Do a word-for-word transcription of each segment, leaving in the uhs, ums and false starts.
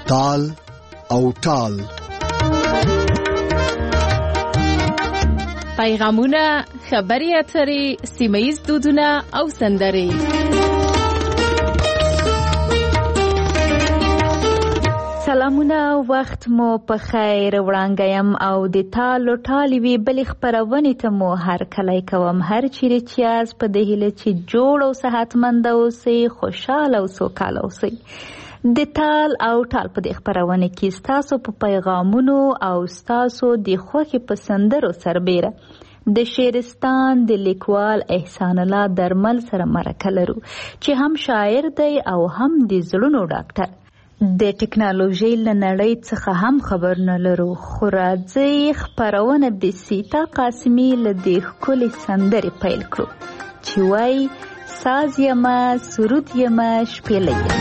تال او ټال. پیغامونه، خبرې اترې، سیمه ییز دودونه او سندرې. سلامونه، وخت مو په خیر. وړاندیم او د تالو ټالوي بلې خپرونې ته مو هر کلی کوم. هر چیرې چې یاست په دې هیله چې جوړ او صحتمند اوسئ، خوشحاله او سوکاله اوسئ. د تال او ټال په دې خپرونه کې ستاسو په پیغامونو او ستاسو د خوښې په سندرو سربیره د شعرستان د لیکوال احسان الله درمل سره مرکه لرو چې هم شاعر دی او هم د زړونو ډاکټر. د ټکنالوژي له نړۍ څخه هم خبر نه لرو، خو راځئ خپرونه د سیتا قاسمي له دې ښکلې سندرې پیل کړو چې وایي ساز یمه، سرود یمه، شپېلۍ یمه.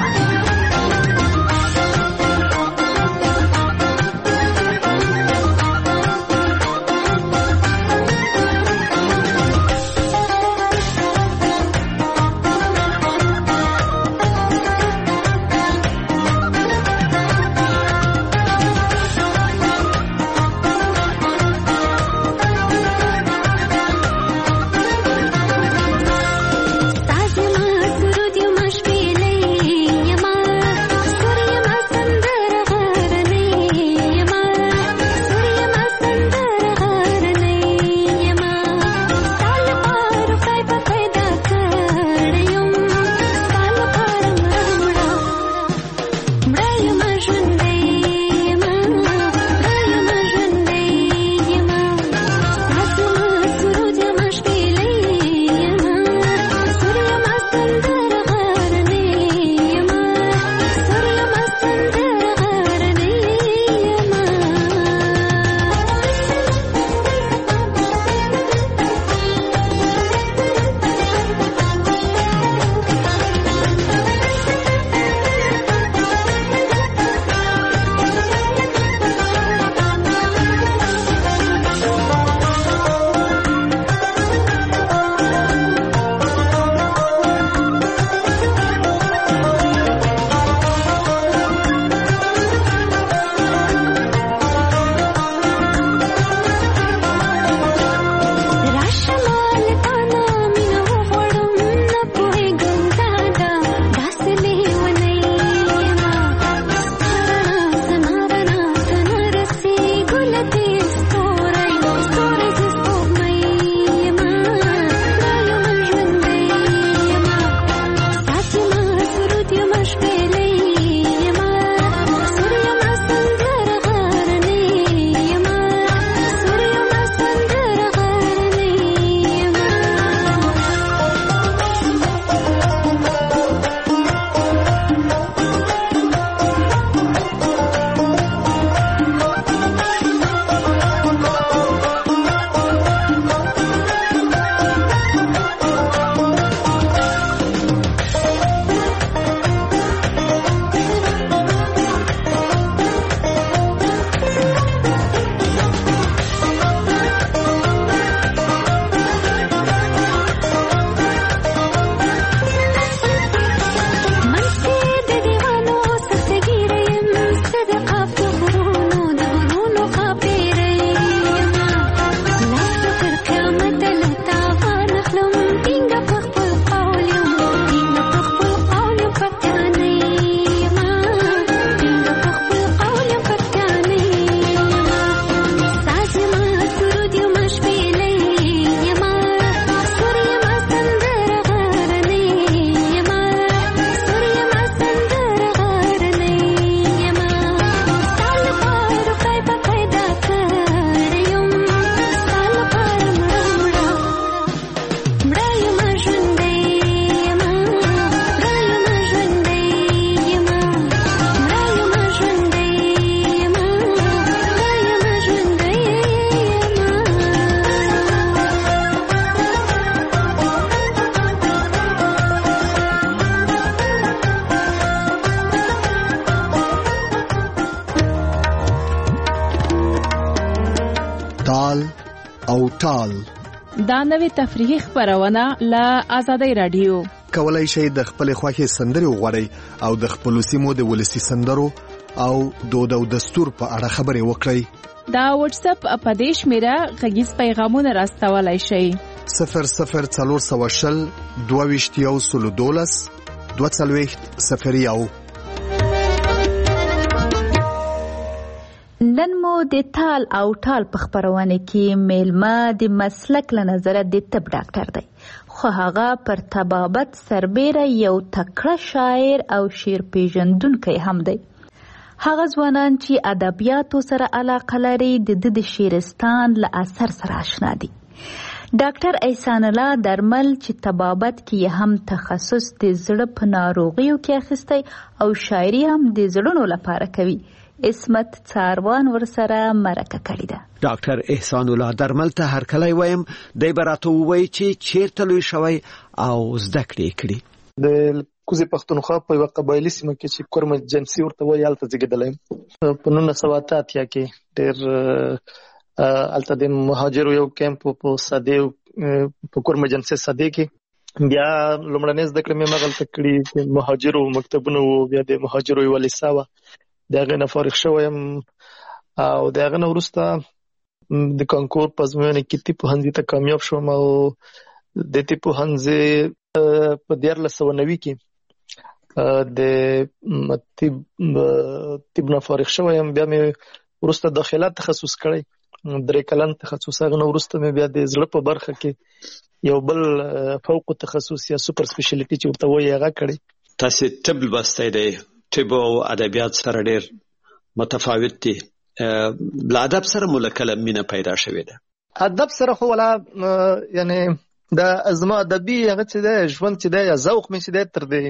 تال او ټال دا نوې تفریحي خبرونه له آزادۍ رادیو. کولای شئ د خپل خوښې سندرې وغواړئ او د خپل سیمو د ولسی سندرو او دود او دستور په اړه خبرې وکړئ. دا واتس اپ په دې شمیره غږیز پیغامونه راستولای شئ. صفر صفر څلور سوه شل دوه ویشت یو سلو دولس دوه څلوېښت صفر یو. نن مو د تال او ټال په خپرونه کې میلمه د مسلک له نظره د طب ډاکټر دی، خو هغه پر طبابت سربیره یو تکړه شاعر او شعر پیژندونکی هم دی. هغه ځوانان چې ادبیاتو سره علاقه لري د ده د شعرستان له اثر سره آشنا دي. ډاکټر احسان الله درمل چې طبابت کې هم تخصص د زړه په ناروغیو کې اخیستی او شاعري هم د زړونو لپاره کوي. اسمت څاروان ورسره مرکه کړې ده. ډاکټر احسان الله درمل ته هرکلی وایم، دی به راته ووایي چې چیرته لوی شوی او زده کړې کړي. د کوزې پښتونخوا په یوه قبایلي سیمه کې چې کورمه جنسي ورته وایي هلته زیږېدلی یم. په نولس سوه اته اتیا کې ډېر هلته د مهاجرو یو کیمپ په سدې په کورمه جنسي سدې کې بیا لومړنۍ زده کړې مې همغلته کړي. د مهاجرو مکتبونه وو، بیا د مهاجرو یوه لیسه وه، د هغې نه فارغ شوی یم او د هغه نه وروسته د کانکور په ازموینه کې طب پوهنځي ته کامیاب شوم او د طب پوهنځي په دیارلس سوه نوي کې د طب طب نه فارغ شوی یم. بیا مې وروسته داخله تخصص کړی، درې کلن تخصص. هغه نه وروسته مې بیا د زړه په برخه کې یو بل فوق تخصص یا سوپر سپیشلیټي چې ورته وایي هغه کړی. تاسې طب لوستی دی، طب او ادبیات سره ډېر متفاوت دي. له ادب سره مو له کله مینه پیدا شوې ده؟ ادب سره خو ولا یعنی دا زما ادبي هغه چې دی ژوند چې دی یا ذوق مې چې دی تر دی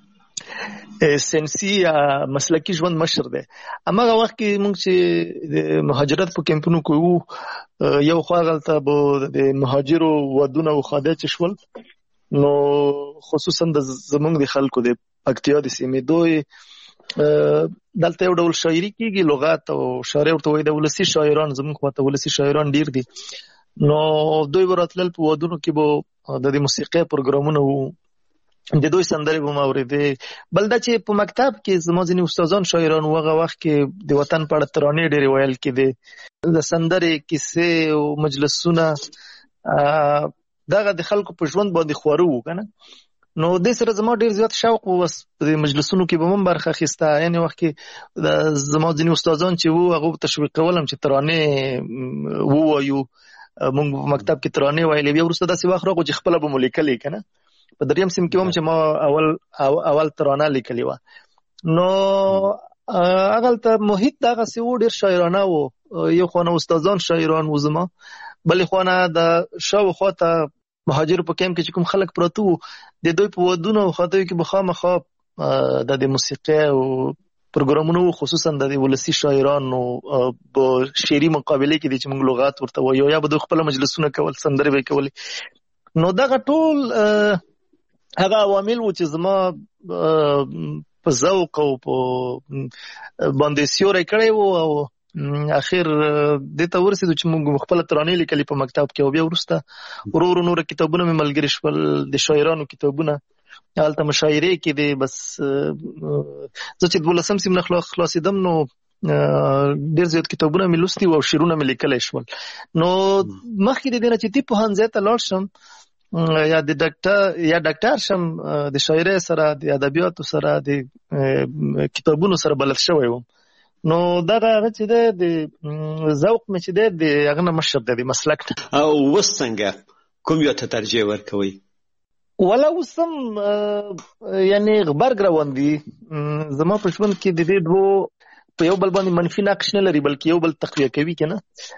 سنسي یا مسلکي ژوند مشر دی. هماغه وخت کې موږ چې د مهاجرت په کیمپونو کې وو، یو خوا هلته به د مهاجرو ودونه او خاده چې شول، نو خصوصا د زمونږ د خلکو د پکتیا د سیمې دوی دلته یو ډول شاعري کېږي، لغات او شاعري ورته وایي. د ولسي شاعران زمونږ خواته ولسي شاعران ډېر دي، نو دوی به راتلل په ودونو کې به د دې موسیقۍ پروګرامونه وو، د دوی سندرې به مو اورېدې. بل دا چې په مکتب کې زما ځینې استادان شاعران وو، هغه وخت کې د وطن په اړه ترانې ډېرې ویل کېدې، د سندرې کیسې او مجلسونه دغه د خلکو په ژوند باندې خواره وو که نه. نو دې سره زما ډېر زیات شوق و، بس په دې مجلسونو کې به هم برخه اخیسته. یعنې وخت کې زما ځینې استادان چې وو هغه تشویقولم چې ترانې ووایو. موږ په مکتب کې ترانې ویلې، بیا وروسته داسې وخت راغو چې خپله به مو لیکلې که نه. په دریم سیم کې هم چې ما اول اول ترانه لیکلې وه. نو هغلته محیط دغسې و، ډېر شاعرانه و. یو خوا نه استادان شاعران و زما، بلې خوا نه د شاوخوا ته مهاجرو په کیمپ کې چې کوم خلک پراته وو، د دوی په ودونو او خاطیو کې به خامخا د د موسیقۍ او پروګرامونو، خصوصا د ولسي شاعرانو په شعري مقابلې کې دي چې موږ لغات ورته وایو، یا به دوی خپله مجلسونه کول، سندرې به یې کولې. نو دغه ټول هغه عوامل وو چې زما په ذوق او په باندې سیوری کړی وو او اخر دې ته ورسېدو چې موږ خپله ترانې لیکلې په مکتب کې. او بیا وروسته ورو ورو نوره کتابونه مې ملګري شول، د شاعرانو کتابونه هلته مشاعرې کې دي. بس زه چې دولسم سیم نه خلاصېدم نو ډېر زیات کتابونه مې لوستي وو او شعرونه مې لیکلی شول. نو مخکې د دې نه چې طب پوهنځي ته لاړ شم یا د ډاکټر یا ډاکټر شم، د شاعرۍ سره د ادبیاتو سره د کتابونو سره بلد شوی وم. نو دغه هغه چې دی د ذوق مې چې دی د هغه نه مشر دی، د مسلک نه. او اوس څنګه کوم یو ته ترجیح ورکوئ؟ ولا اوس هم یعنې غبرګ روان دي. زما په ژوند کې د دې دوو په یو بل باندې منفي نقش نه لري، بلکې یو بل تقویه کوي که نه.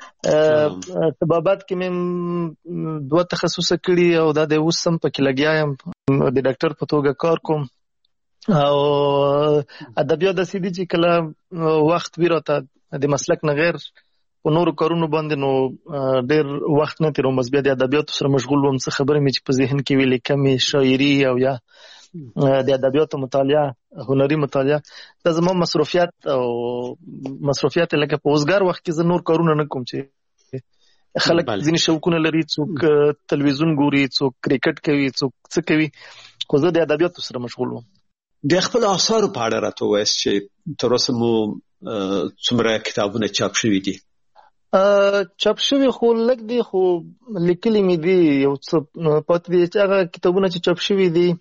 طبابت کې مې دوه تخصصه کړي او دا د اوس هم پکې لګیا یم، د ډاکټر په توګه کار کوم. او ادبیات داسې دي چې کله وخت وي راته د مسلک نه غیر په نورو کارونو باندې، نو ډېر وخت نه تېروم، بس بیا د ادبیاتو سره مشغول وم. څه خبرې مې چې په ذهن کې وي لیکمې، شاعري او یا د ادبیاتو مطالعه، هنري مطالعه، دا زما مصروفیات او مصروفیات لکه په اوسګار وخت کې زه نور کارونه نه کوم. چې خلک ځینې شوقونه لري، څوک تلویزیون ګوري، څوک کرکټ کوي، څوک څه کوي، خو زه د ادبیاتو سره مشغول وم. د خپل آثارو په اړه راته ووایاست چې تر اوسه مو څومره کتابونه چاپ شوي دي؟ چاپ شوي خو لږ دي، خو لیکلي مې دي یو څه پاتې دي. چې هغه کتابونه چې چاپ شوي دي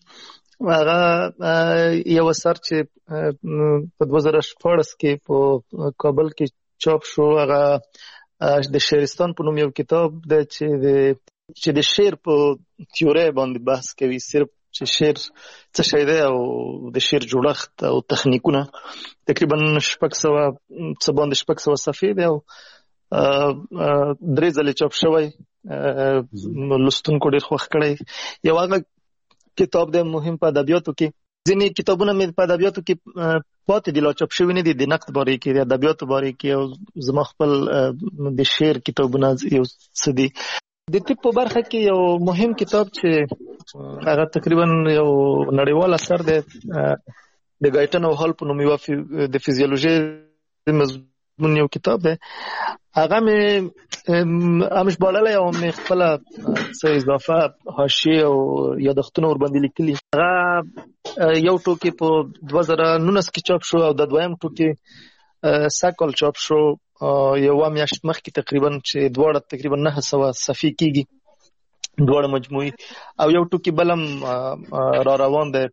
هغه یو اثر چې په دوه زره شپاړس کې په کابل کې چاپ شو، هغه د شعرستان په نوم یو کتاب دی چې د چې د شعر په تیوري باندې بحث کوي، صرف چې شعر څه شی دی او د شعر جوړښت او تخنیکونه. تقریبا شپږ سوه څه باندې شپږ سوه صفحې دی او درې ځلې چاپ شوی، لوستونکو ډېر خوښ کړی. یو هغه کتاب دی مهم په ادبیاتو کې. ځینې کتابونه مې په ادبیاتو کې پاتې دي، لا چاپ شوي نه دي، د نقد باره کې، د ادبیاتو باره کې، او زما خپل د شعر کتابونه یو څه دي. د طب په برخه کې یو مهم کتاب چې هغه تقریبا یو نړیوال اثر دی، د ګایټن او هال په نوم یو د فزیولوژي مضمون یو کتاب دی. هغه مې امش بللی او مې خپله څه اضافه حاشیې او یادښتونه ورباندې لیکلي. هغه یو ټوکې په دوه زره نولس کې چاپ شو او د دویم ټوکې سږ کال چاپ شو یوه میاشت مخکې تقریبا، چې دواړه تقریبا نهه سوه صفحې کېږي دواړه مجموعي، او یو ټوکې بل هم را روان دی،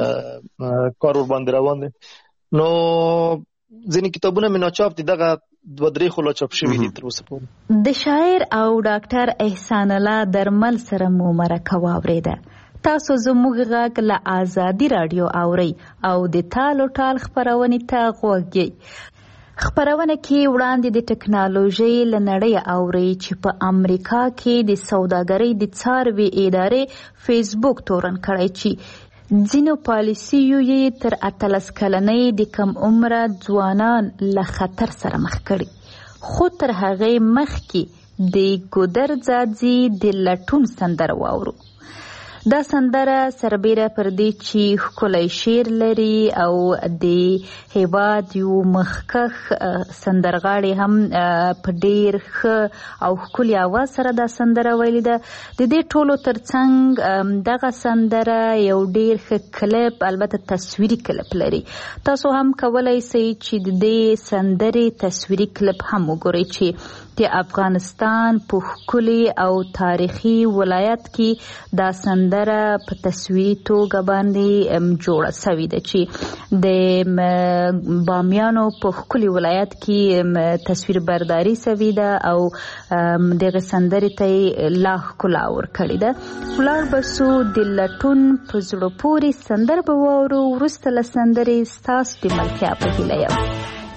کار ورباندې روان دی. نو ځینې کتابونه مې ناچاپ دي، دغه دوه درې خو لا چاپ شوي دي تر اوسه پورې. د شاعر او ډاکټر احسان الله درمل سره مو مرکه واورېده. تاسو زموږ غږ له آزادي راډیو اورئ او د تال او ټال خپرونې ته غوږ یئ. خپرونه کې وړاندې د ټکنالوژۍ له نړۍ اورئ چې په امریکا کې د سوداګرۍ د څاروي ادارې فیسبوک تورن کړی چې ځینو پالیسیو یې تر اتلس کلنۍ د کم عمره ځوانان له خطر سره مخ کړي. خو تر هغې مخکې د ګودر ځاځي د لټون سندره واورو. دا سندره سربیره پر دې چې ښکلی شعر لري او د هیواد یو مخکښ سندرغاړی هم په ډیر ښه او ښکلي اواز سره دا سندره ویلې ده. د دې ټولو ترڅنګ دغه سندره یو ډیر ښه کلپ، البته تصویري کلپ لري. تاسو هم کولی سئ چې د دې سندرې تصویري کلپ هم وګورئ چې د افغانستان په ښکلي او تاریخي ولایت کې دا سندره په تصویري توګه باندې جوړه سوې ده، چې د بامیانو په ښکلي ولایت کې تصویر برداري سوې ده او دغه سندرې ته یې لا ښکلا ورکړې ده. ولاړ به سو د لټون په زړه پورې سندره به واورو. وروسته له سندرې ستاسو د ملتیا په هیله یم.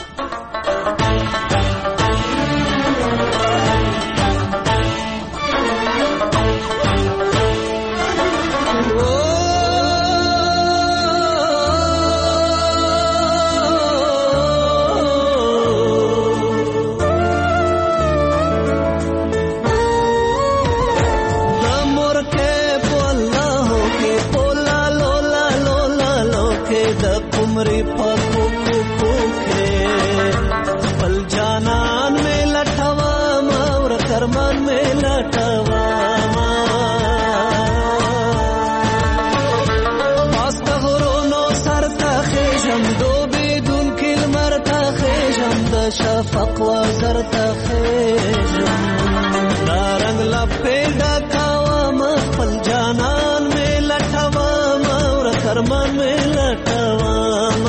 شفق وزر تخیجم دا رنگ لپیدا کوام خپل جانان میں لټوام اور کرمان میں لټوام.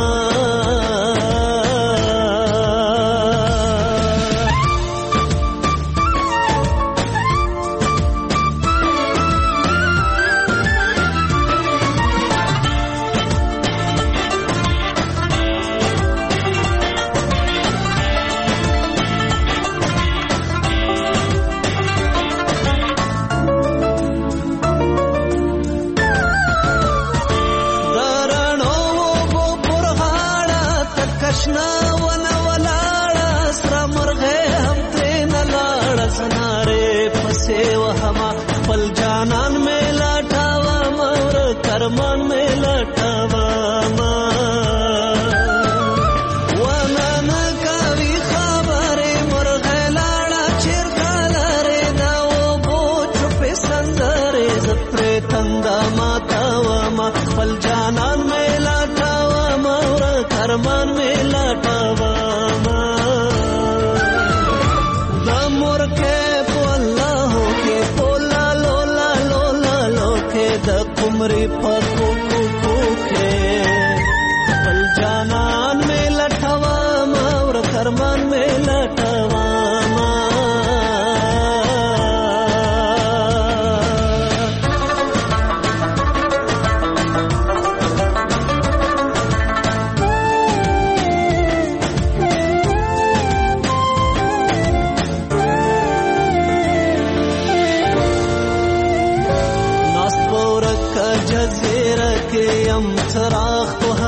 من میں لٹواما ونن کوي خبره مرغه لاړه چیرګلره دا و بوچ په سندره زپره تندا ماتا وما خپل جانان میں لټا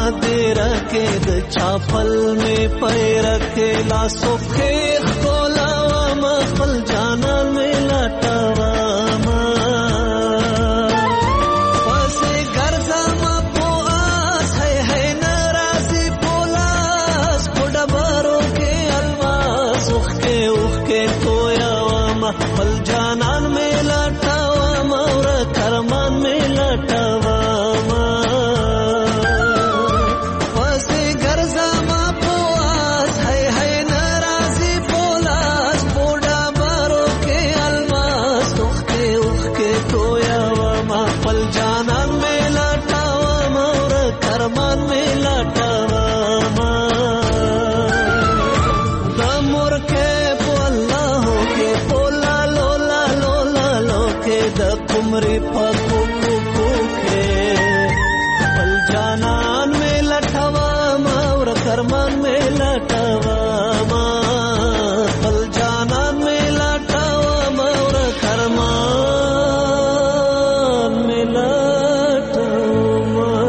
دیر کې د چاپل می پیر کې لا سوخه کولا ما خپل جانان می لټوا ما پسې ګرځم په آس هي هي ناراضي پولاس پډبرو کې الوا سوخه اوخ کې تویا ما خپل جانان می لټوا ما ور کرمان می لټوا ری پکو کو کے پل جانان میں لٹھوا مور کرمان میں لٹھوا ما پل جانان میں لٹھوا مور کرمان میں لٹھوا.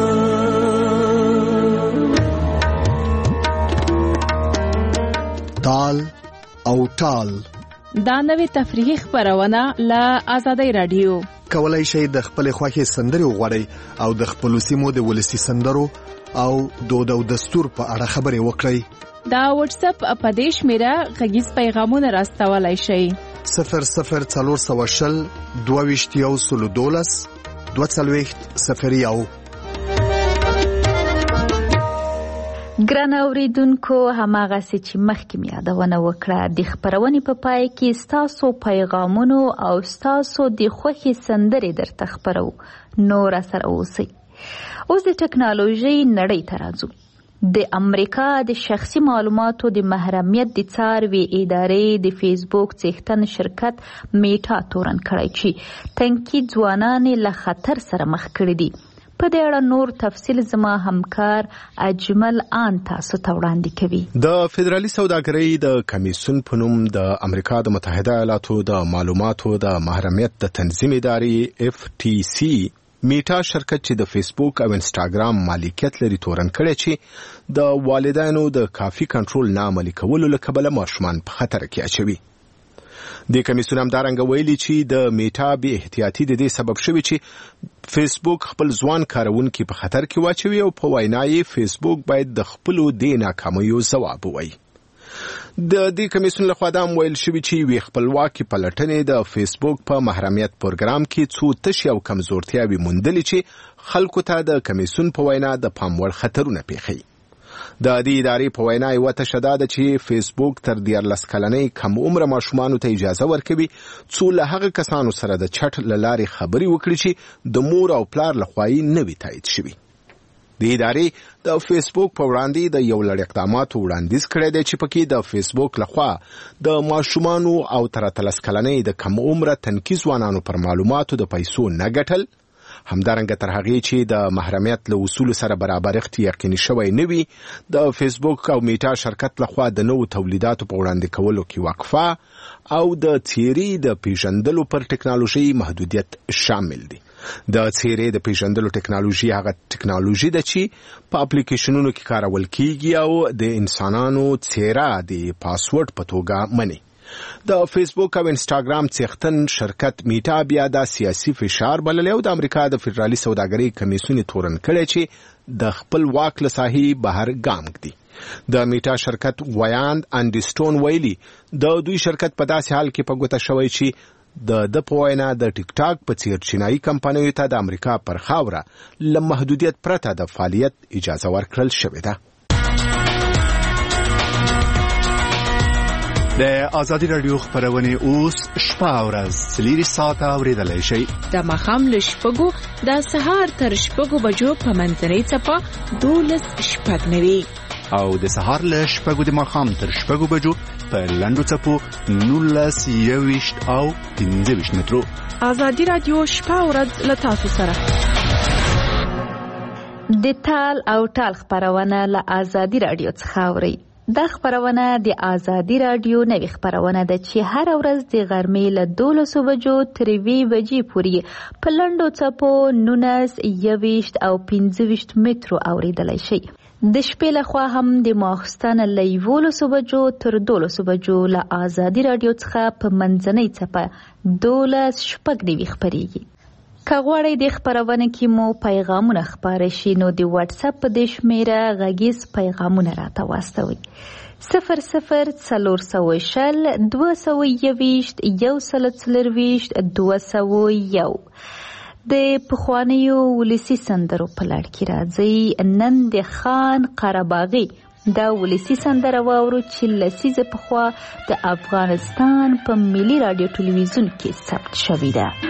تال او ټال دا نوې تفریحي خپرونه له آزادۍ رادیو. کولای شئ د خپل خوښې سندرې وغواړئ او د خپل سیمو د ولسي سندرو او دود او دستور په اړه خبرې وکړئ. دا واتس اپ په دې شمیره غږیز پیغامونه راستولای شئ. صفر صفر څلور سوه شل دوه ویشت یو سلو دولس دوه څلوېښت صفر یو. ګران اوریدونکو، هماغسې چې مخکې مې یادونه وکړه د خپرونې په پای کې ستاسو پیغامونو او ستاسو د خوښې سندرې درته خپرو. نو راسره اوسئ. اوس د ټکنالوژۍ نړۍ ته راځو. د امریکا د شخصي معلوماتو د محرمیت د څاروي ادارې د فیسبوک څښتن شرکت میټا تورن کړی چې تنکي ځوانان له خطر سره مخ کړي دي. په دې اړه نور تفصیل زما همکار اجمل آن تاسو ته وړاندې کوي. د فدرالي سوداګرۍ د کمیسیون په نوم د امریکا د متحده ایالاتو د معلوماتو د محرمیت د تنظیم ادارې اف ټي سي میټا شرکت چې د فیسبوک او انسټاګرام مالکیت لري تورن کړی چې د والدینو د کافي کنټرول نه عملي کولو له کبله ماشومان په خطر کې اچوي. د کمیسیون همدارنګه ویلي چې د میټا بې احتیاطي د دې سبب شوی چې فیسبوک خپل ځوان کارونکي په خطر کې واچوي او په وینا یې فیسبوک باید د خپلو دې ناکامیو ځواب ووایي. د دې کمیسیون لخوا دا هم ویل شوي چې یوې خپلواکې پلټنې د فیسبوک په محرمیت پروګرام کې څو تشې او کمزورتیاوې موندلې چې خلکو ته د کمیسیون په وینا د پام وړ خطرونه پېښوي. د دې ادارې په وینا یوه تشه دا ده چې فیسبوک تر دیارلس کلنۍ کم عمره ماشومانو ته اجازه ورکوي څو له هغه کسانو سره د چټ له لارې خبرې وکړي چې د مور او پلار لخوا یې نه وي تایید شوي. د ادارې د فیسبوک په وړاندې د یو لړ اقداماتو وړاندیز کړی دی چې پکې د فیسبوک لخوا د ماشومانو او تر اتلس کلنۍ د کم عمره تنکي ځوانانو پر معلوماتو د پیسو نه ګټل، همدارنګه تر هغې چې د محرمیت له اصولو سره برابرښت یقیني شوی نه وي، د فیسبوک او میټا شرکت لخوا د نوو تولیداتو په وړاندې کولو کې وقفه او د څیرې د پیژندلو پر ټکنالوژي محدودیت شامل دي. د څیرې د پیژندلو ټکنالوژي هغه ټکنالوژي ده چې په اپلیکیشنونو کې کارول کیږي او د انسانانو څیره د پاسورډ په توګه مني. د فیسبوک او انسټاګرام څښتن شرکت میټا بیا د سیاسي فشار بللی او د امریکا د فدرالي سوداګرۍ کمیسیون تورن کړی چې د خپل واک له ساحې بهر ګام ږدي. د میټا شرکت ویاند انډیسټون ویلي د دوی شرکت په داسې حال کې په ګوته شوی چې د د په وینا د ټیک ټاک په څیر چینایي کمپنیو ته د امریکا پر خاوره له محدودیت پرته د فعالیت اجازه ورکړل شوې ده. د آزادي رادیو خبرونه اوس شپه او ورځ څلور ساعته اورېدلای شئ. د ماښام له شپږو د سهار تر شپږو بجو په منځنۍ څپه دولس شپږ نوي او د سهار له شپږو د ماښام تر شپږو بجو په لنډو څپو نولس یوویشت او پنځه ویشت مترو. آزادي رادیو شپه او ورځ له تاسو سره. د تال او ټال خبرونه له آزادي رادیو څخه اورئ. دا خبرونه د آزادي راډیو نوې خبرونه ده چې هر ورځ د غرمې له دولسو بجو تر یوې بجې پورې په لنډو څپو نولس، یوویشت او پنځه ویشت مترو اورېدلی شي. د شپې لخوا هم د ماخستن له یولسو بجو تر دولسو بجو له آزادي راډیو څخه په منځنۍ څپه دولس شپږ نوي خپرېږي. که غواړئ د خپرونه کې مو پیغامونه خپاره شي نو د واتس اپ په دې شمیره غږیز پیغامونه راته واستوئ. صفر صفر څلور سوه شل دوه سوه یوویشت یو سل څلرویشت دوه سوه یو. د پخوانیو ولسي سندرو په لړ کې راځئ نن د خان قرهباغي دا ولسي سندره واورو چې لسیزه پخوا د افغانستان په ملي راډیو ټلویزیون کې ثبت شوې ده.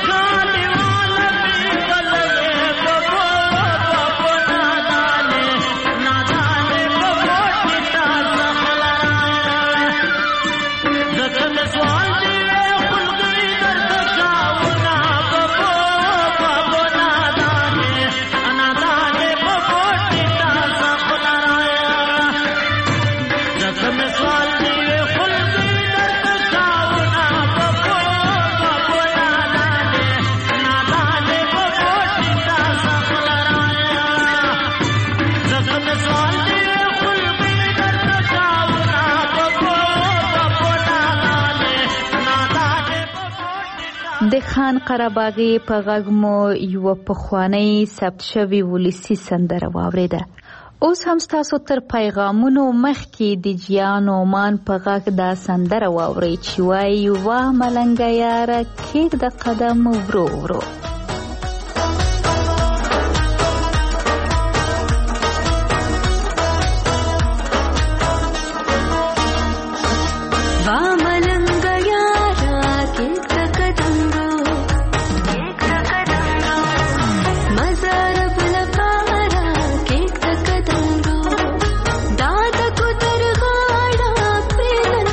د خان قرهباغي په غږ مو یو پخوانی ثبت شوی ولسی سندره واوریده. اوس هم تاسو تر پیغامونو مخکې د جیان اومان په غږ دا سندره واورئ چې وایي واه ملنګه یاره کېږده قدم ورو ورو.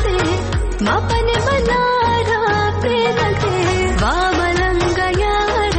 Mapane banara pe lagde, va malanga yara.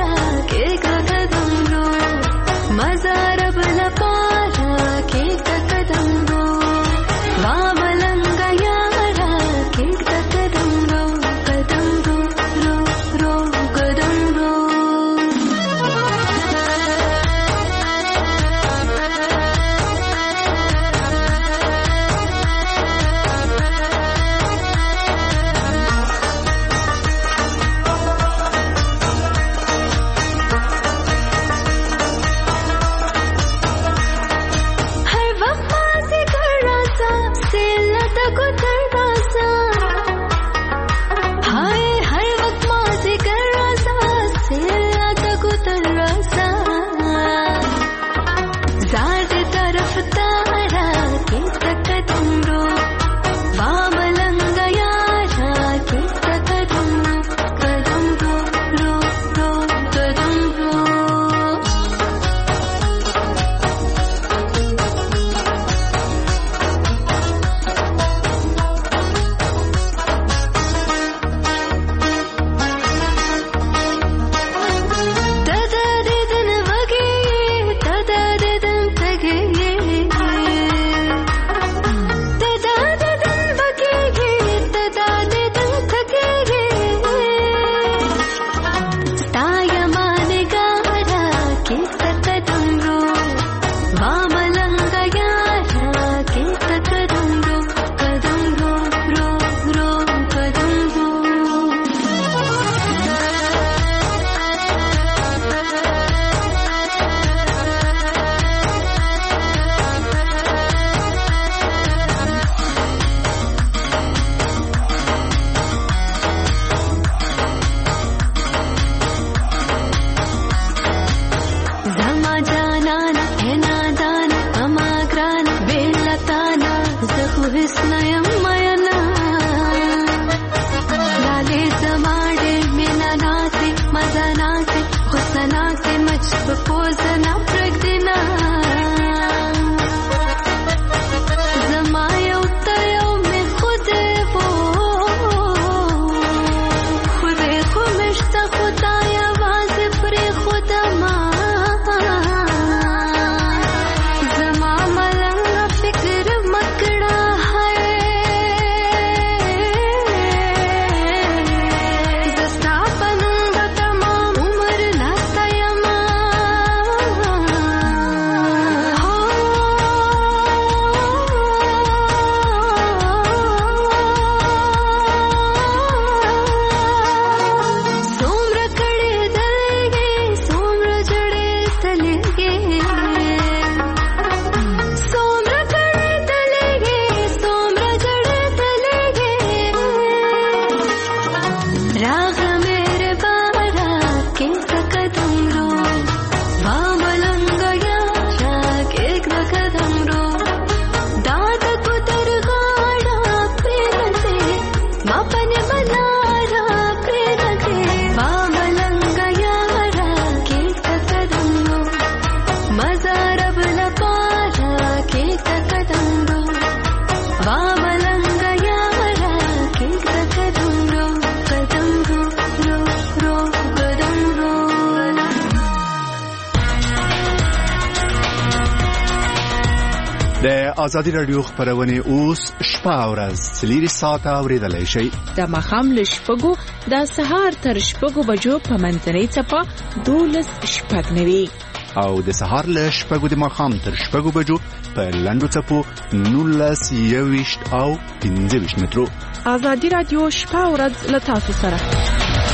د ازادي رادیو خبرونه اوس شپه او ورځ سلیری ساعته اوریدلای شي د مخام له شپږو د سهار تر شپږو بجو په منځنۍ چپه دولس شپږ نوي او د سهار له شپږو د مخام تر شپږو بجو په لاندو چپو نولس یويشت او پنځه ویشت مترو. ازادي رادیو شپه او ورځ له تاسو سره.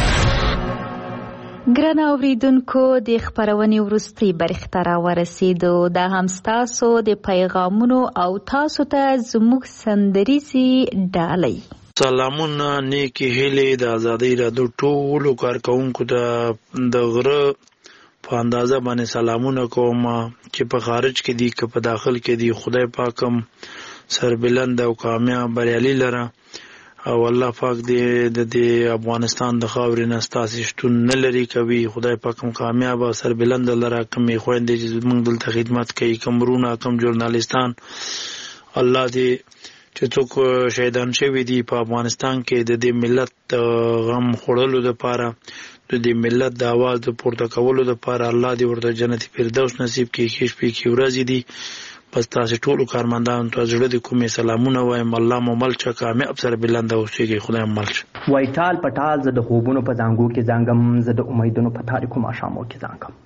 ګران اوریدونکو د خبرونې وروستۍ برخه ته راورسېدو. دا هم ستاسو د پیغامونو او تاسو ته زموږ سندریزي ډالۍ. سلامونه نیکی هیلې د ازادي رادیو ټولو کارکونکو ته د غره په اندازه باندې سلامونه کوم چې په خارج کې دي که په داخل کې دي. خدای پاکم سربلند او کامیاب بریالي لره او الله پاک دې د دې افغانستان د خاورې نه ستاسې شتون نه لري کوي. خدای پاک هم کامیاب او سربلند لره. کمې خویندې چې موږ دلته خدمت کوي، کم ورونه، کم ژورنالیستان، الله دې چې څوک شهیدان شوي دي په افغانستان کې د دې ملت غم خوړلو دپاره، د دې ملت د اواز د پورته کولو دپاره الله دې ورته جنت فردوس نصیب کړي. ښې شپې کې ورځې دي. بس تاسې ټولو کارمندانو ته زړه د کومې سلامونه وایم. الله مو ملچه کامیاب سره بلنده اوسېږي. خدای مو ملچه. وای ټال په ټال زه د خوبونو په زانګو کې زانګم، زه د امیدونو په تاریکو ماښامو کې زانګم.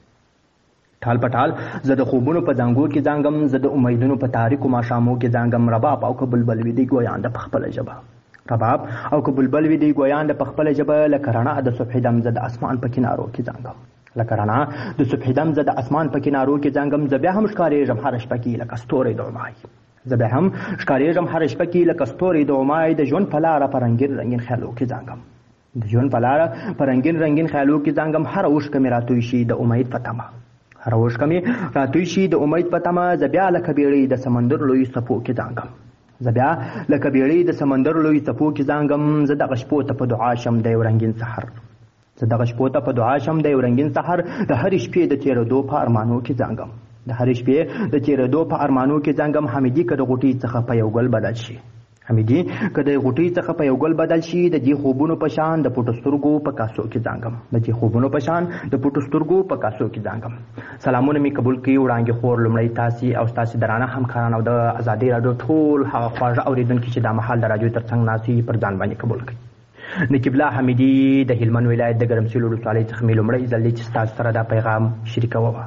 ټال په ټال زه د خوبونو په زانګو کې زانګم، زه د امیدونو په تاریکو ماښامو کې زانګم. رباب او که بلبل وي دی ګویان د په خپله ژبه، رباب او که بلبل وي دی ګویان د په خپله ژبه. لکه رڼا د صبح دم زه د اسمان په کنارو کې زانګم، لکه رڼا د صبح دم زه د اسمان په کنارو کې زانګم. زه بیا هم ښکارېږم هره شپه کې لکه ستوری د امای، زه بیا هم ښکارېږم هره شپه کې لکه ستوری د امای. د ژوند په لاره په رنګین رنګین خیالو کې زانګم، د ژوند په لاره په رنګین رنګین خیالو کې زانګم. هره اوښکه مې راتوی شي د امید په تمه، هره اوښکه مې راتوی شي د امید په تمه. زه بیا لکه بیړۍ د سمندر لوی څپو کې زانګم، زه بیا لکه بیړۍ د سمندر لوی څپو کې زانګم. زه دغه شپو ته په دعا شم د یو رنګین سحر، زه دغه شپو ته په دعا شم د یو رنګین سحر. د هرې شپې د تېرېدو په ارمانو کې زانګم، د هرې شپې د تېرېدو په ارمانو کې زانګم. حمیدي که د غوټۍ څخه په یو ګل بدل شي، حمیدي که د غوټۍ څخه په یو ګل بدل شي. د دې خوبونو په شان د پټو سترګو په کاسو کې زانګم، د دې خوبونو په شان د پټو سترګو په کاسو کې زانګم. سلامونه مې قبول کړي وړانګې خور، لومړی تاسې او ستاسې درانه همکاران او د ازادي راډیو ټول هغه خواږه اورېدونکي چې دا مهال د راډیو تر څنګ ناستي پر ځان باندې قبول کړي. نقیب الله حمیدي د هلمند ولایت د ګرمسیر ولسوالۍ څخه مې لومړی ځل دی چې ستاسو سره دا پیغام شریکومه.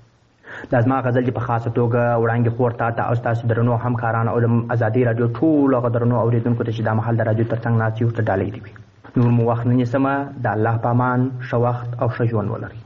دا زما غزل دی په خاصه توګه وړانګې خور تا ته او ستاسو درنو همکاران او د ازادي راډیو ټولو هغه درنو اورېدونکو ته چې دا مهال د راډیو تر څنګ ناستي ورته ډالۍ دي وي. نور مو وخت نه نیسمه. د الله په امان ښه وخت او ښه ژوند ولرئ.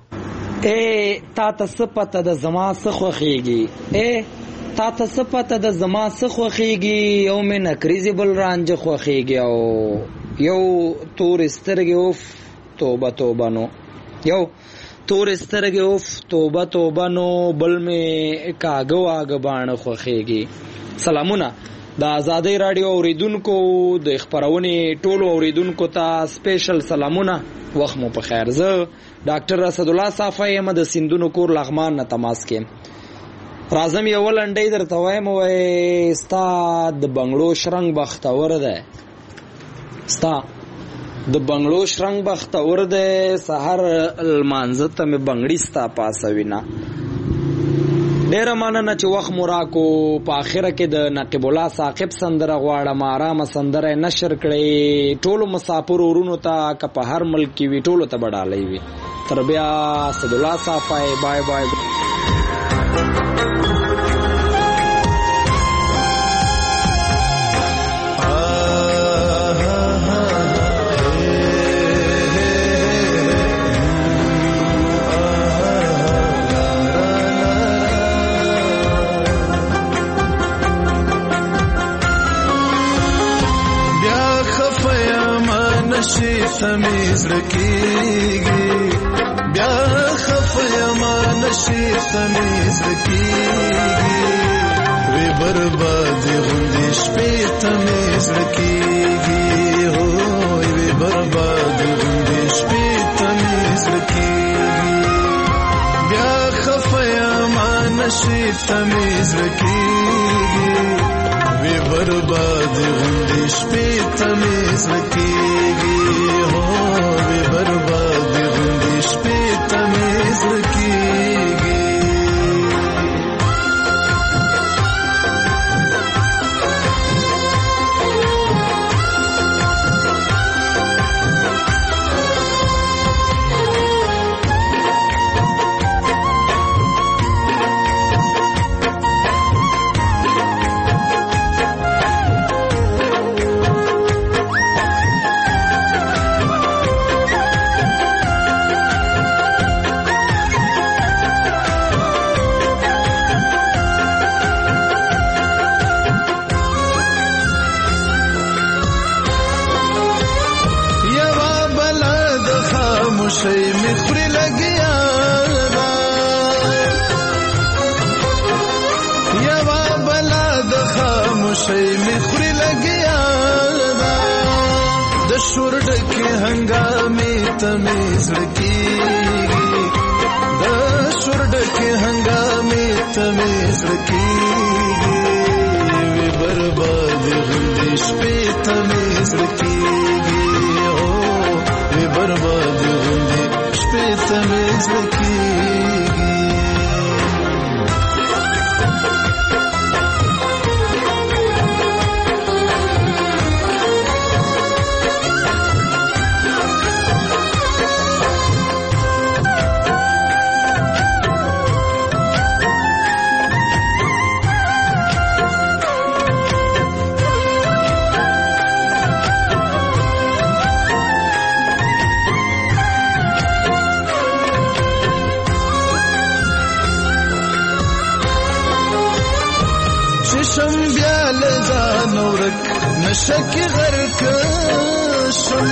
ای تا ته څه پته د زما څه خوښېږي، ای تا ته څه پته د زما څه خوښېږي. یو مې نکریزې بل رانجه خوښېږي او یو تور سترګې اوف توبه توبه نو، یو تور سترګې اوف توبه توبه نو، بل مې کاږه واږه باڼه خوښېږي. سلامونه د ازادۍ راډیو اوریدونکو، د خپرونې ټولو اوریدونکو ته سپیشل سلامونه. وخت مو په خیر. زه ډاکټر اسد الله صافی یم د سیندونو کور لغمان نه تماس کیم. راځم یو لنډۍ درته وایم. وای ستا د بنګړو شرنګ بختور دی، ستا د بنګړو شرنګ بختور دی. سحر لمانځه ته مې بنګړي ستا پاسوینه. ډېره مننه چې وخت مو راکو. په آخره کې د نقیب الله ثاقب سندره غواړم، ارامه سندره نشر کړئ ټولو مسافر ورونو ته، که په هر ملک کې وي ټولو ته به ډالۍ وي. تر بیا اسد الله صافی، بای بای. تمیز رکیږي بیا خفیما نشي تمیز رکیږي وی برباد غوندې شپې تمیز رکیږي هو وی برباد غوندې شپې تمیز رکیږي بیا خفیما نشي تمیز رکیږي وی برباد غوندې شپې تمیز رکیږي هو وی برباد غوندې شپې تمیز رکیږي شورډکه هنګامې تمې زړکیږي د شورډکه هنګامې تمې زړکیږي وی برباد غندې شپې تمې زړکیږي او وی برباد غندې شپې تمې زړکیږي شم بیا لزان ورک نشک غرق شم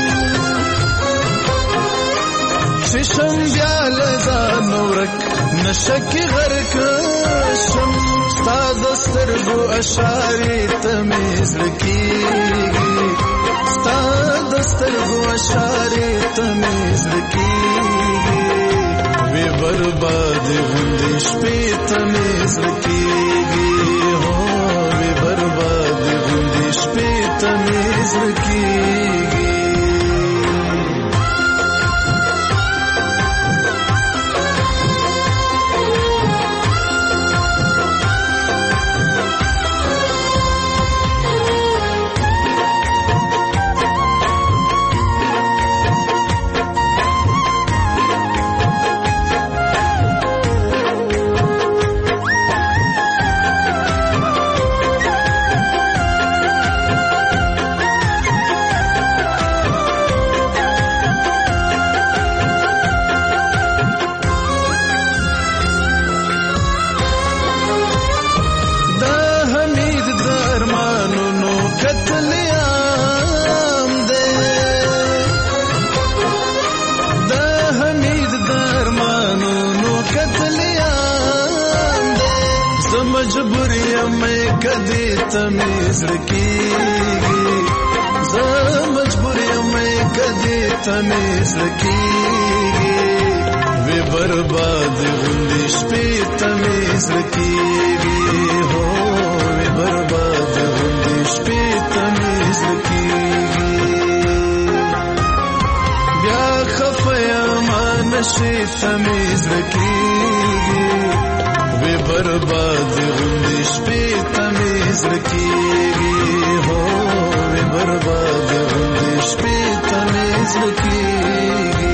شم بیا لزان ورک نشک غرق شم ستاد سترګو اشارې تمیز لکیږي ستاد سترګو اشارې تمیز لکیږي وی برباد غندې شپې تمیز لکیږي برباد غندې شپې تمیز لکیږي تمیز لکیږي زه مجبور یم کدی تمیز لکیږي وی برباد غندې شپې تمیز لکیږي هو وی برباد غندې شپې تمیز لکیږي بیا خفیا مان شي تمیز لکیږي وی برباد غندې شپې تمیز لکیږي هو وی برباد غندې شپې تمیز لکیږي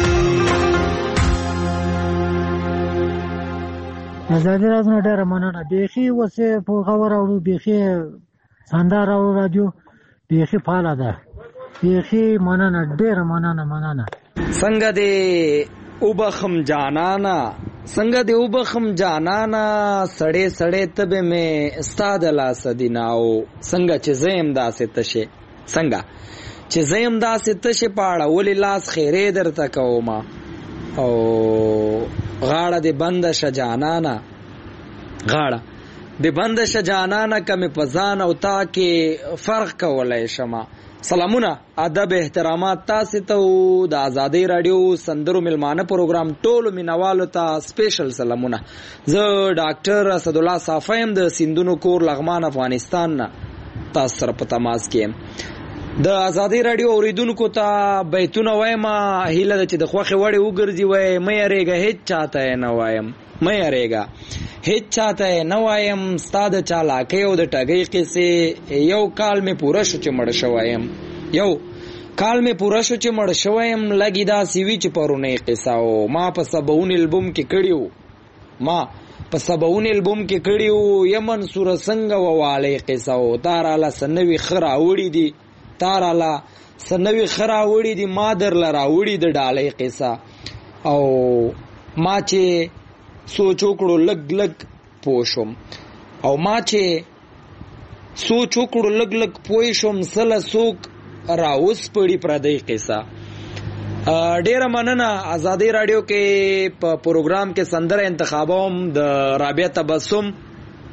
ازادي راځنه ډېره مننه بیخي وسه په خبر اورو بیخي ساندار اورو رادیو بیخي فعاله ده بیخي مننه ډېره مننه مننه څنګه دې وبخم جانانا څنګه دې وبخم جانانا سړې سړې تبه مې استاد لا سدیناو څنګه چې زم داسې تشه څنګه چې زم داسې تشه پاړه ولې لاس خیرې درته کوما او غاړه دې بند ش جانانا غاړه دې بند ش جانانا کمه پزان او تا کې فرق کولای شمه سلامونه ادب احترامات تاسو ته د آزادۍ رادیو سندرو ملمانه پروګرام ټولو مینوالو ته سپیشل سلامونه زه ډاکټر اسد الله صافیم د سیندونو کور لغمان افغانستان نه تاسو سره په تماس کې د آزادۍ رادیو اوریدونکو ته بیتونه وایم هیله ده چې د خوخه وړي وګرځي وای مې اړېګه هیڅ چاته نه وایم مې اړېګه هیڅ چاته نه وایم ستاد چالاکه او د ټګۍ قصې یو کال می پوره شو چې مړ شوایم یو کال می پوره شو چې مړ شوایم لګی دا سیوی چې پرونه قصه او ما په سبون البوم کې کړیو ما په سبون البوم کې کړیو یمن سور څنګه وواله قصه او تاراله سنوي خرا وړي دي تاراله سنوي خرا وړي دي ما در لرا وړي د ډالۍ قصه او ما چې سوچ وکړو لګ لګ پوښوم او ما چې سوچ وکړو لګ لګ پوښوم سله سوک راوس پړی پردې قصه ډیره مننه آزادۍ رادیو کې په پروګرام کې سندره انتخابوم د رابعه تبسم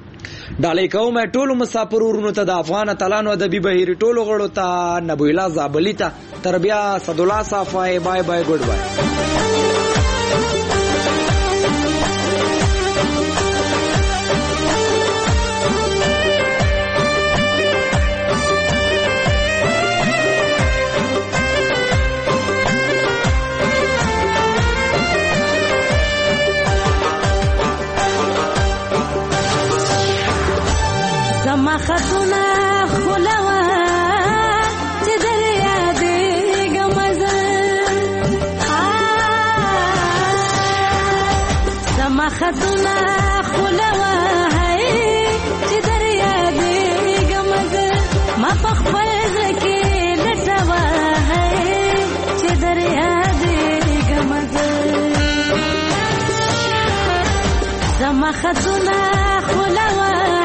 ډالۍ کوم ټولو مسافر ورونو ته د افغان اتلانو ادبي بهیر ټولو غړو ته نبویلا زابلی ته تر بیا صد الله صافای بای بای ګډ بای. زما خطونه خلوا چې در یادېږم زه زما خطونه خلوا چې در یادېږم زه ما په خپل زړه کې لټوه چې در یادېږم زه زما خطونه خلوا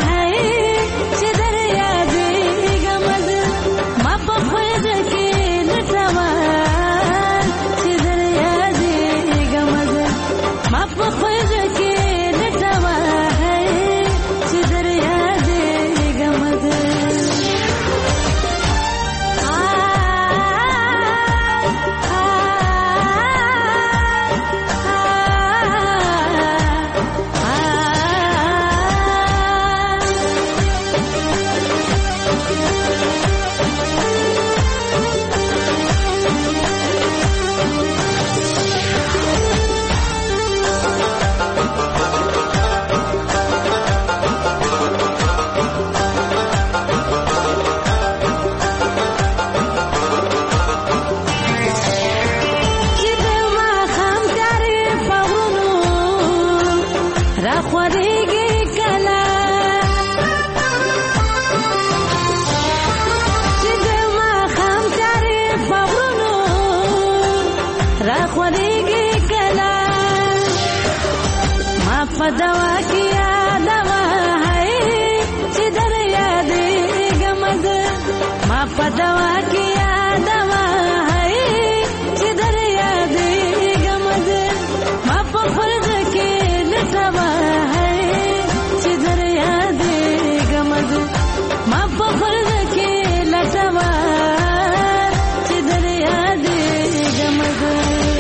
دوا کیا دوا ہے چې در یادېږم زه ما په دوا کیا دوا ہے چې در یادېږم زه ما په فرض کې لټوه چې در یادېږم زه ما په فرض کې لټوه چې در یادېږم زه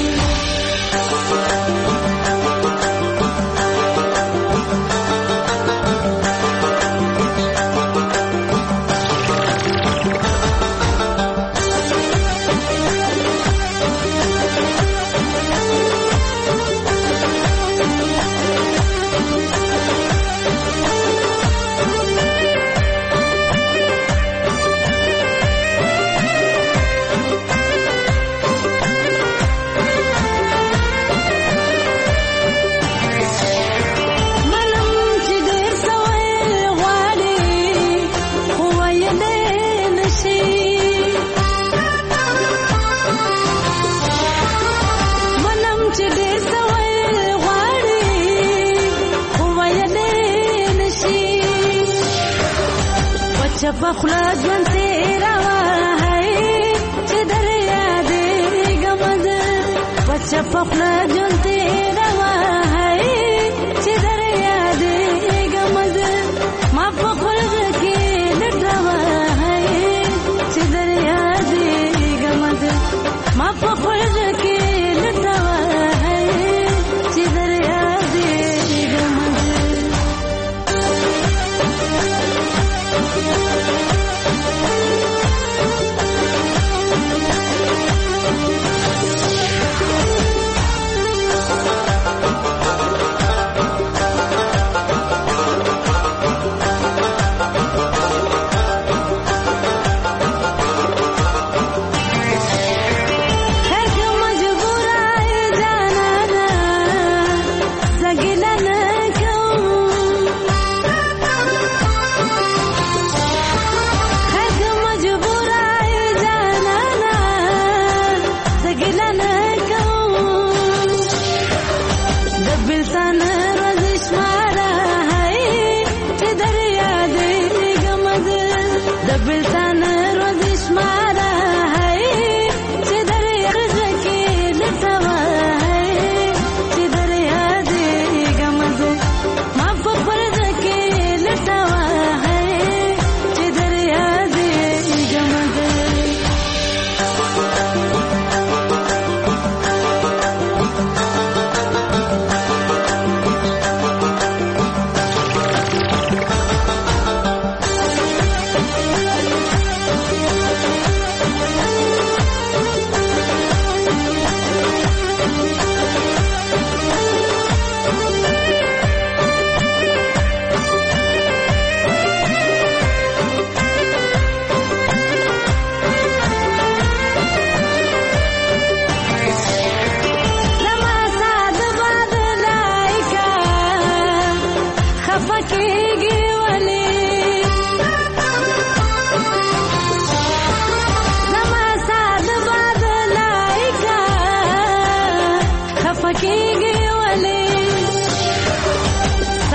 پخلا ژوند تیروا چې در یادېږم زه بچه پخلا ژوند تیروا چې در یادېږم زه ما په خلق کې لټوه چې در یادېږم زه ما په خلق کې لټوه چې در یادېږم زه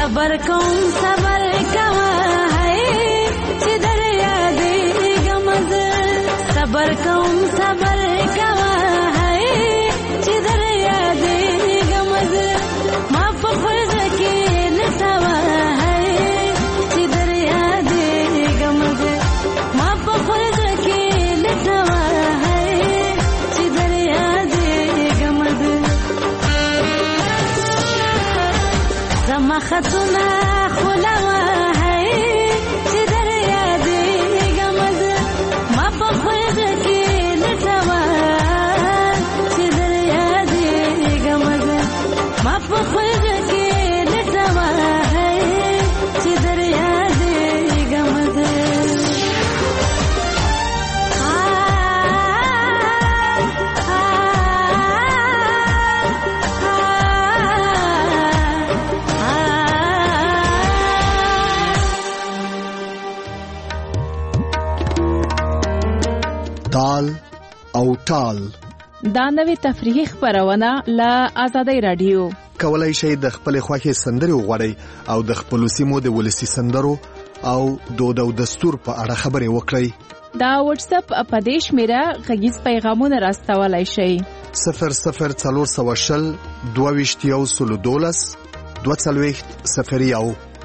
صبر کوم صبر کوا ہے چې در یادېږم زه صبر کوم صبر کوا ہے چې در یادېږم زه ما په خوږه کې لټوه ہے چې در یادېږم زه ما په خوږه کې لټوه ہے چې در یادېږم زه زما خطونه خلوه ہے چې در یادېږم زه ما په خوږه کې لټوه چې در یادېږم زه ما په خوږه کې لټوه ہے چې در یادېږم زه تال او ټال دا نوې تفریحي خبرونه له آزادۍ رادیو کولای شئ د خپل خوښي سندري وغوړئ او د خپل سیمو د ولسی سندرو او دود او دستور په اړه خبرې وکړئ. دا واتس اپ په دې شمیره غږیز پیغامونه راستولای شئ صفر صفر څلور سوه شل دوه ویشت یو سلو دولس دوه څلوېښت صفر یو.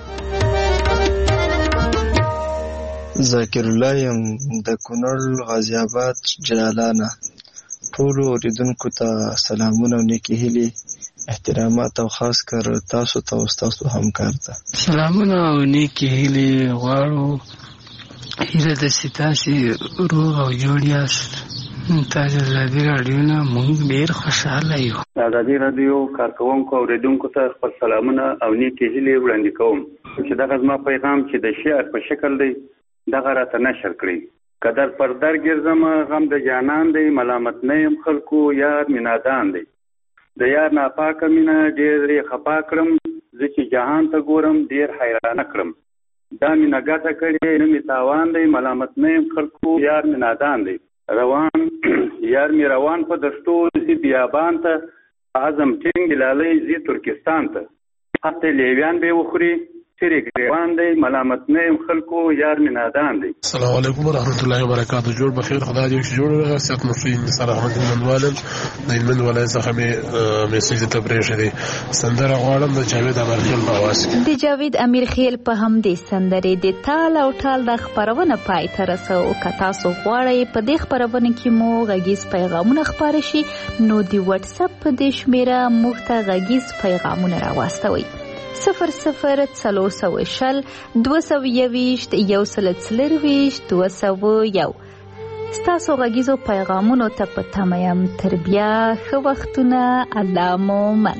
ذاکر الله یم د کونړ غازی آباد جلالانه. ټولو اوریدونکو ته سلامونه او نیکې هیلې احترامات او خاص کر تاسو ته او تاسو همکار ته سلامونه او نیکې هیلې غواړو. هیله ده چې تاسې روغ او جوړ یاست. تاسو ازادي راډیو نه موږ ډېر خوشحاله یو. ازادي راډیو کارکوونکو او اوریدونکو ته خپل سلامونه او نیکې هیلې وړاندې کوم چې دغه زما پیغام چې د شعر په شکل دی دغه راته نشر کړئ. قدر پر در ګرځم غم د جانان دی ملامت نه یم خلکو یار مې نادان دی. د یار ناپاکه مینه ډېر یې خفا کړم زه چې جهان ته ګورم ډېر حیرانه کړم. دا مینه ګټه کړې نه مې تاوان دی ملامت نه یم خلکو یار مې نادان دی. روان یار مې روان په دشتو زی بیابان ته اعظم ټینګ لالۍ زی ترکستان ته حتی لیویان به وخوري سری ګریوان دی ملامت نه یم خلکو یار مې نادان دی. السلام علیکم ورحمۃ اللہ وبرکاتہ. جوړ بخیر خدای دې چې جوړ راغی سات مفید نصر احمد منوالم د من ولای څخه مې میسج ته پرېښه دي سندره غواړم د جاوید امرخیل په आवाज کې. د جاوید امرخیل په هم دې سندرې د تال او ټال د خبرونه پای ته رسو. که تاسو غواړئ په دې خبرونه کې مو غږیز پیغامونه خپاره شي نو د واتس اپ په دې شمیره موږ ته غږیز پیغامونه راواستوئ. صفر صفر څلور سوه شل دوه سوه یوویشت یو سل څلرویشت دوه سوه یو. ستاسو غږیزو پیغامونو ته په تمه یم. تر بیا ښه وختونه. الله مو مل.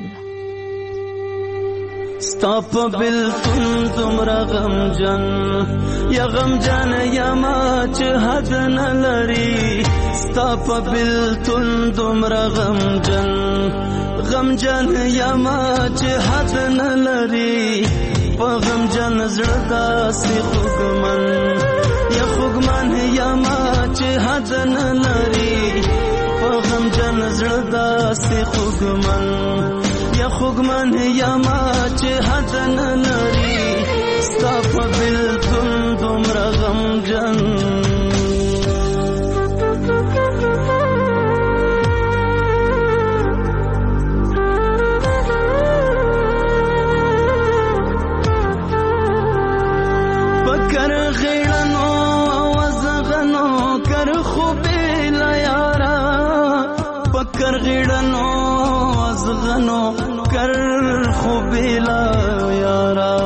ستا په بلتون دومره غمجن یا غمجن یما چې حد نه لري. ستا په بلتون دومره غمجن غمجن یما چې حد نه لري. په غمجن زړه داسې خوږمن یا خوږمن یما چې حد نه لري. په غمجن زړه داسې خوږمن یا خوږمن یما چې حد نه لري. ستا په بلتون دومره غمجن پکر غیړنو وزغنو کر خوبې لیارا. پکر غیړنو وزغنو کر خوبې لیارا.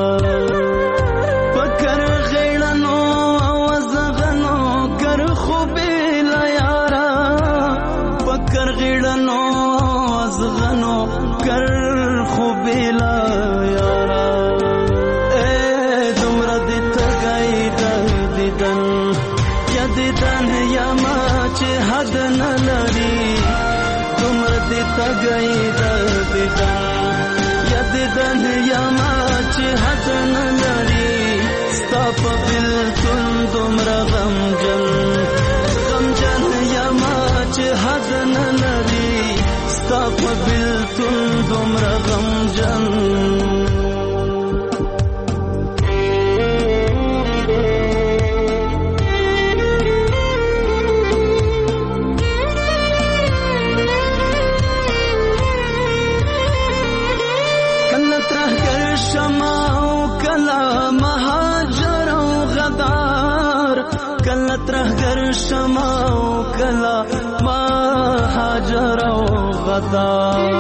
پکر غیړنو وزغنو کر خوبې لیارا. پکر غیړنو وزغنو کر خوبې لیارا. دیدن یما چې حد نه لري. دومره دې تګی د دیدن یا دیدن یما چې حد نه لري. ستا په بلتون دومره غمجن غمجن یما چې حد نه لري. ستا په بلتون دومره غمجن ترهګر شمه او کله مهاجر او غدار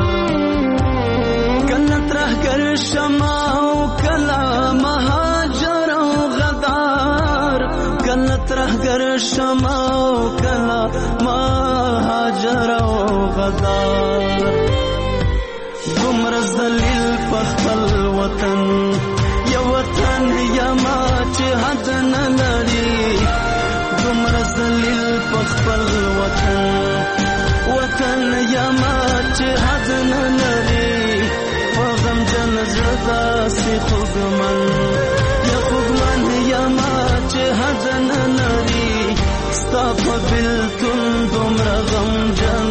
کله ترهګر شمه او کله مهاجر او غدار کله ترهګر شمه او کله مهاجر او غدار دومره ذلیل په خپل وطن یو وطن یما چې حد نه لري دومره ذلیل په خپل وطن وطن یما چې حد نه لري په غمجن زړه داسې خوږمن یا خوږمن یما چې حد نه لري ستا په بېلتون دومره غمجن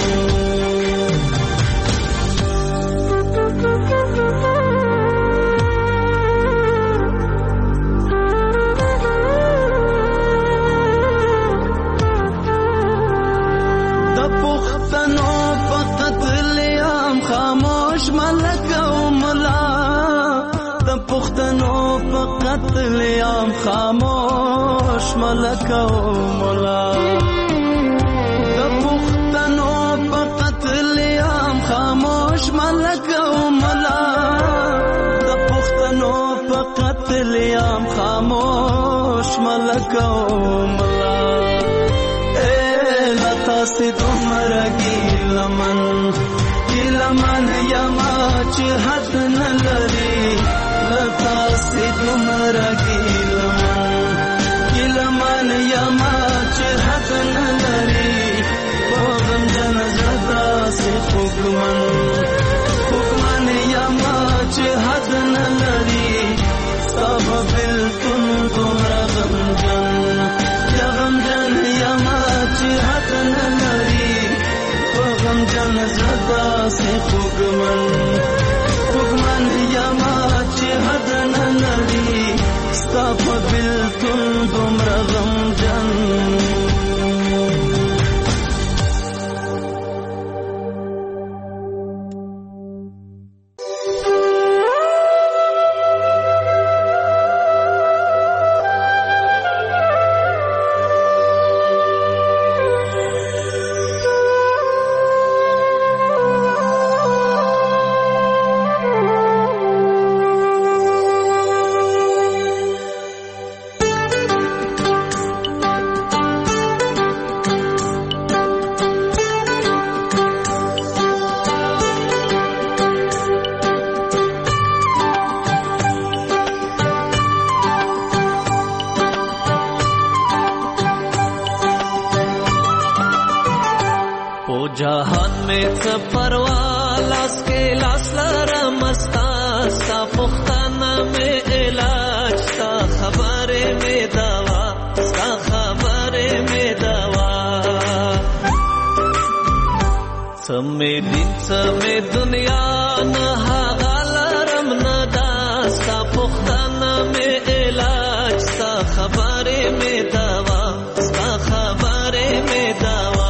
قتل عام خاموش ملک او مولا د پښتنو په قتل عام خاموش ملک او مولا د پښتنو په قتل عام خاموش ملک او مولا اے لتا سي تمہارا ګیلمن ګیلمن یما چې حد نه لري لتا سي تمہارا ګیلمن ګیلمن یما چې حد نه لري په غمجن زړه سي خوږمن خوږمن یما چې حد نه لري ستا په بېلتون دومره غمجن یا غمجن یما چې حد نه لري په غمجن زړه سي خوږمن خوږمن یما چې حد نه لري ستا په بېلتون دومره غمجن जहान में सफरवा लास के लास लरा मस्ता सा पुख्ताना में इलाज सा खबरे में दवा सा खबरे में दवा समय दिन समय दुनिया न हागालरम न दा सा पुख्ताना में इलाज सा खबरे में दवा सा खबरे में दवा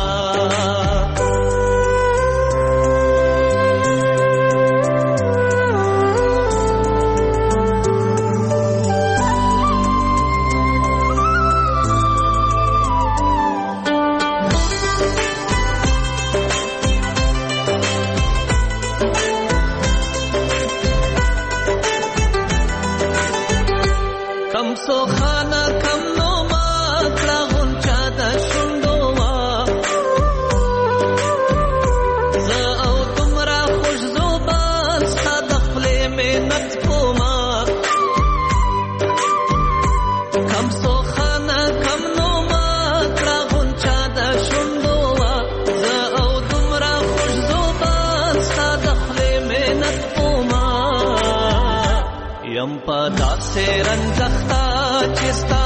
से रंजख्ता चिस्ता